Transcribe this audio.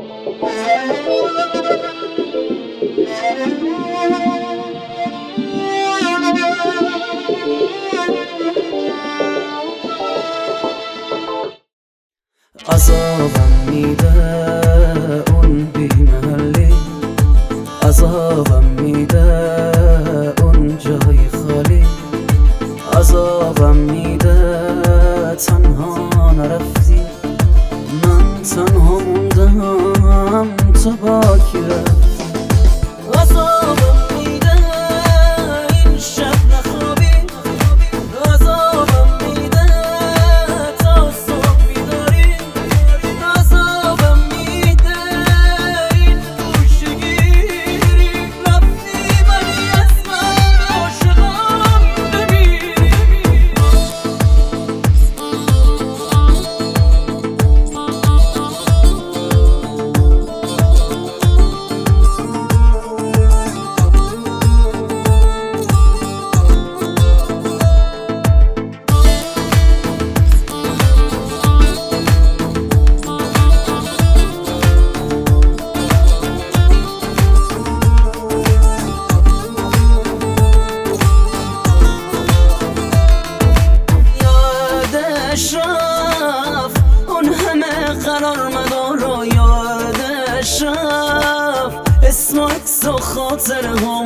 عذابم میده اون بی محلی، عذابم میده اون جای خالی، عذابم میده تنها نرفتی، من تنها موندم تو با کی رفتی. عذابم میده این شب نخوابی، عذابم میده تا صبح بیداری، عذابم میده این گوشه‌گیری، رفتی ولی از من عاشقم نمیری. رفت اون همه قرار مدار رو یادش رفت، اسم و عکس و خاطره ها